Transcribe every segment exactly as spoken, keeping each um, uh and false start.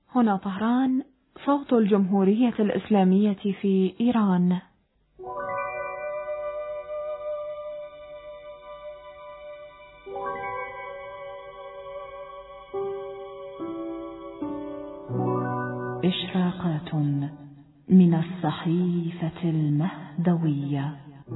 هنا طهران، صوت الجمهورية الإسلامية في إيران. إشراقات من الصحيفة المهدوية.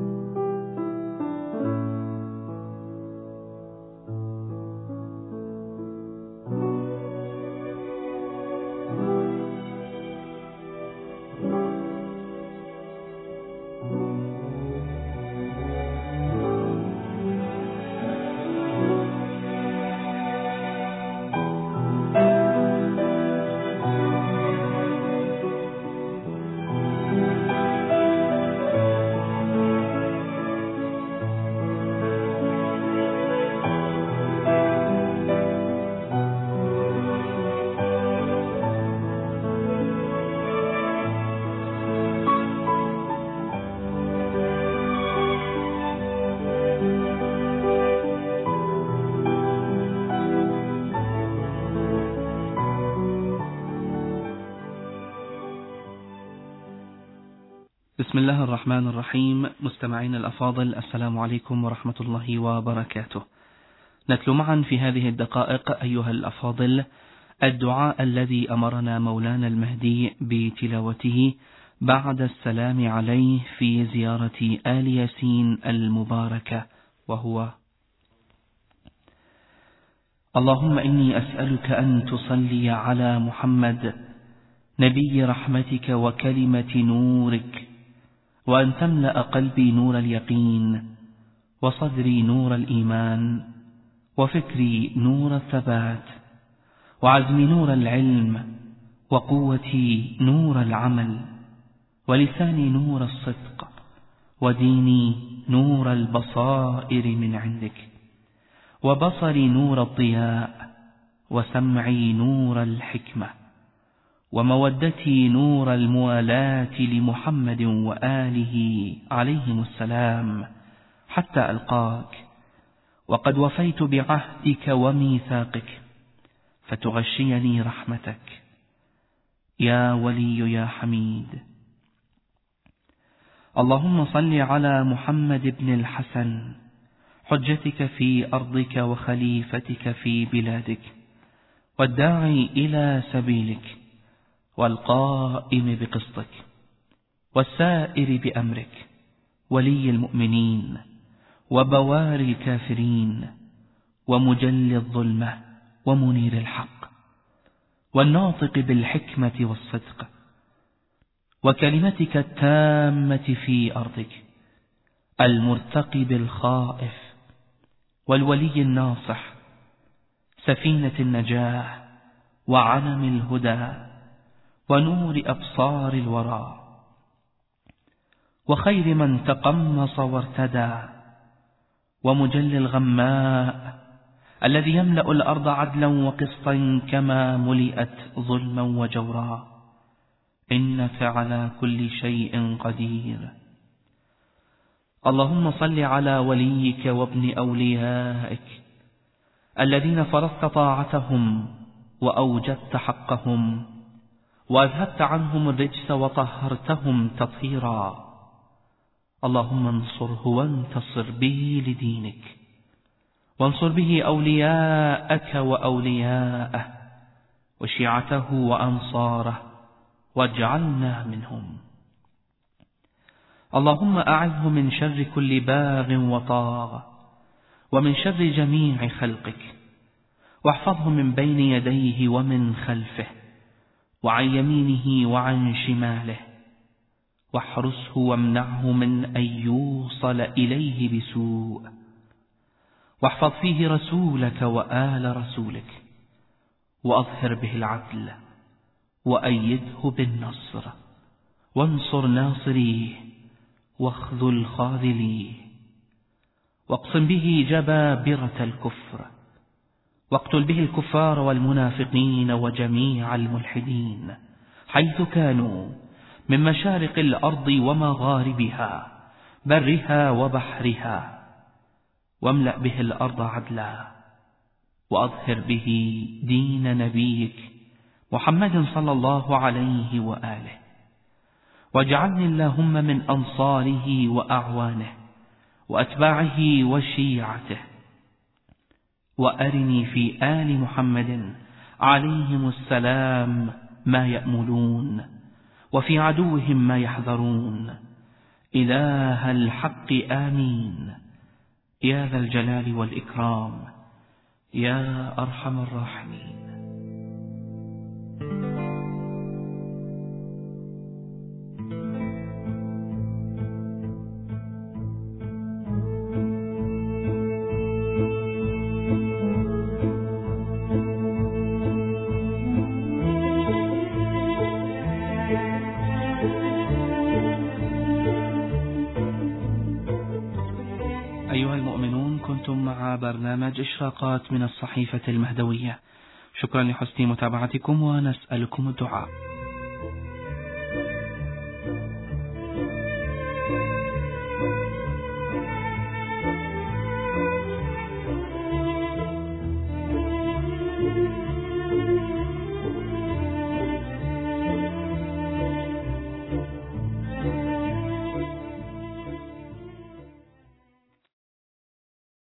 بسم الله الرحمن الرحيم. مستمعين الأفاضل، السلام عليكم ورحمة الله وبركاته. نتلو معا في هذه الدقائق أيها الأفاضل الدعاء الذي أمرنا مولانا المهدي بتلاوته بعد السلام عليه في زيارة آل ياسين المباركة، وهو: اللهم إني أسألك أن تصلي على محمد نبي رحمتك وكلمة نورك، وأن تملأ قلبي نور اليقين، وصدري نور الإيمان، وفكري نور الثبات، وعزمي نور العلم، وقوتي نور العمل، ولساني نور الصدق، وديني نور البصائر من عندك، وبصري نور الضياء، وسمعي نور الحكمة، ومودتي نور الموالاة لمحمد وآله عليهم السلام حتى ألقاك، وقد وفيت بعهدك وميثاقك، فتغشيني رحمتك يا ولي يا حميد. اللهم صل على محمد بن الحسن، حجتك في أرضك وخليفتك في بلادك، والداعي إلى سبيلك، والقائم بقسطك، والسائر بأمرك، ولي المؤمنين، وبواري الكافرين، ومجل الظلمة، ومنير الحق، والناطق بالحكمة والصدق، وكلمتك التامة في أرضك، المرتقب الخائف، والولي الناصح، سفينة النجاة، وعلم الهدى، ونور أبصار الورى، وخير من تقمص وارتدى، ومجل الغماء الذي يملأ الأرض عدلا وقسطا كما ملئت ظلما وجورا، إنك على كل شيء قدير. اللهم صل على وليك وابن أوليائك الذين فرضت طاعتهم وأوجدت حقهم، وأذهبت عنهم الرجس وطهرتهم تطهيرا. اللهم انصره وانتصر به لدينك، وانصر به أولياءك وأولياءه، وشيعته وأنصاره، واجعلنا منهم. اللهم أعذه من شر كل باغ وطاغ، ومن شر جميع خلقك، واحفظه من بين يديه ومن خلفه، وعن يمينه وعن شماله، واحرسه وامنعه من أن يوصل إليه بسوء، واحفظ فيه رسولك وآل رسولك، وأظهر به العدل، وأيده بالنصر، وانصر ناصريه، واخذل خاذليه، واقسم به جبابرة الكفر، واقتل به الكفار والمنافقين وجميع الملحدين حيث كانوا من مشارق الأرض ومغاربها، برها وبحرها، واملأ به الأرض عدلا، وأظهر به دين نبيك محمد صلى الله عليه وآله، واجعلني اللهم من أنصاره وأعوانه وأتباعه وشيعته، وأرني في آل محمد عليهم السلام ما يأملون، وفي عدوهم ما يحذرون، إله الحق آمين، يا ذا الجلال والإكرام، يا أرحم الراحمين. أيها المؤمنون، كنتم مع برنامج إشراقات من الصحيفة المهدوية. شكرا لحسن متابعتكم ونسألكم الدعاء.